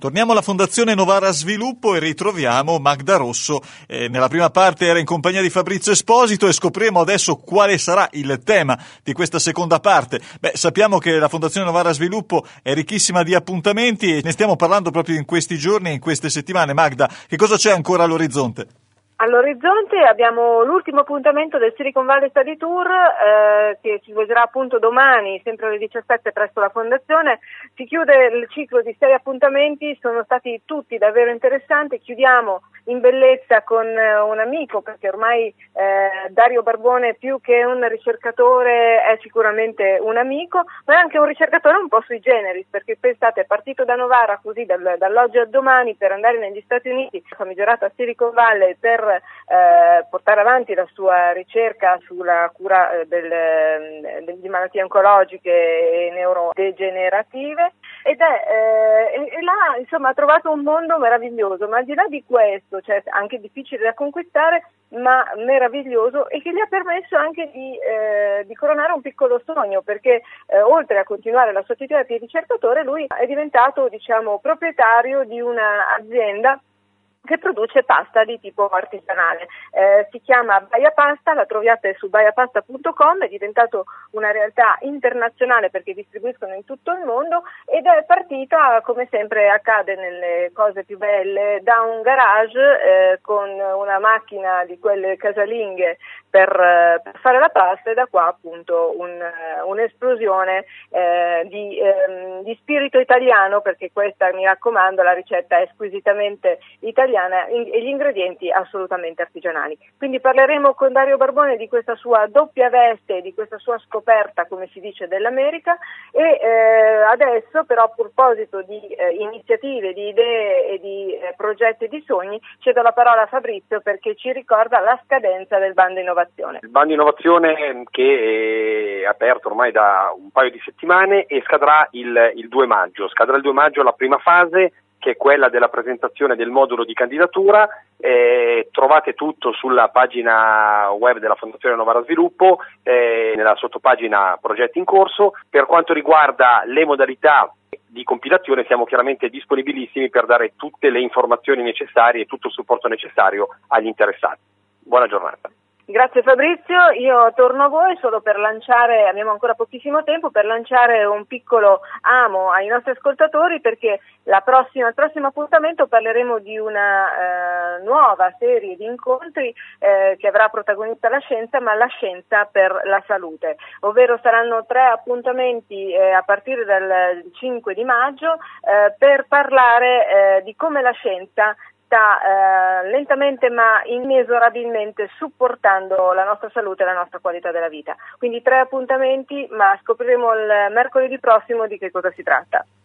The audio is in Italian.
Torniamo alla Fondazione Novara Sviluppo e ritroviamo Magda Rosso. Nella prima parte era in compagnia di Fabrizio Esposito e scopriremo adesso quale sarà il tema di questa seconda parte. Sappiamo che la Fondazione Novara Sviluppo è ricchissima di appuntamenti e ne stiamo parlando proprio in questi giorni e in queste settimane. Magda, che cosa c'è ancora all'orizzonte? All'orizzonte abbiamo l'ultimo appuntamento del Silicon Valley Study Tour che si svolgerà appunto domani, sempre alle 17 presso la Fondazione. Si chiude il ciclo di 6 appuntamenti, sono stati tutti davvero interessanti. Chiudiamo in bellezza con un amico, perché ormai Dario Barbone più che un ricercatore è sicuramente un amico, ma è anche un ricercatore un po' sui generis, perché pensate, è partito da Novara così dall'oggi al domani per andare negli Stati Uniti, famigerata Silicon Valley, per portare avanti la sua ricerca sulla cura di malattie oncologiche e neurodegenerative ed è là, insomma, ha trovato un mondo meraviglioso, ma al di là di questo, cioè anche difficile da conquistare, ma meraviglioso, e che gli ha permesso anche di coronare un piccolo sogno, perché oltre a continuare la sua attività di ricercatore, lui è diventato, diciamo, proprietario di un'azienda che produce pasta di tipo artigianale. Si chiama Baia Pasta, la trovate su baiapasta.com, è diventato una realtà internazionale perché distribuiscono in tutto il mondo ed è partita, come sempre accade nelle cose più belle, da un garage con una macchina di quelle casalinghe per fare la pasta, e da qua appunto un'esplosione di spirito italiano, perché questa, mi raccomando, la ricetta è squisitamente italiana e gli ingredienti assolutamente artigianali. Quindi parleremo con Dario Barbone di questa sua doppia veste, di questa sua scoperta, come si dice, dell'America, e adesso però, a proposito di iniziative, di idee e di progetti e di sogni, cedo la parola a Fabrizio perché ci ricorda la scadenza del bando innovazione. Il bando innovazione che è aperto ormai da un paio di settimane e scadrà il 2 maggio. Scadrà il 2 maggio la prima fase, che è quella della presentazione del modulo di candidatura. Trovate tutto sulla pagina web della Fondazione Novara Sviluppo, nella sottopagina progetti in corso. Per quanto riguarda le modalità di compilazione, siamo chiaramente disponibilissimi per dare tutte le informazioni necessarie e tutto il supporto necessario agli interessati. Buona giornata. Grazie Fabrizio, io torno a voi solo per lanciare, abbiamo ancora pochissimo tempo, per lanciare un piccolo amo ai nostri ascoltatori, perché il prossimo appuntamento parleremo di una nuova serie di incontri che avrà protagonista la scienza, ma la scienza per la salute, ovvero saranno 3 appuntamenti a partire dal 5 di maggio per parlare di come la scienza sta lentamente ma inesorabilmente supportando la nostra salute e la nostra qualità della vita. Quindi 3 appuntamenti, ma scopriremo il mercoledì prossimo di che cosa si tratta.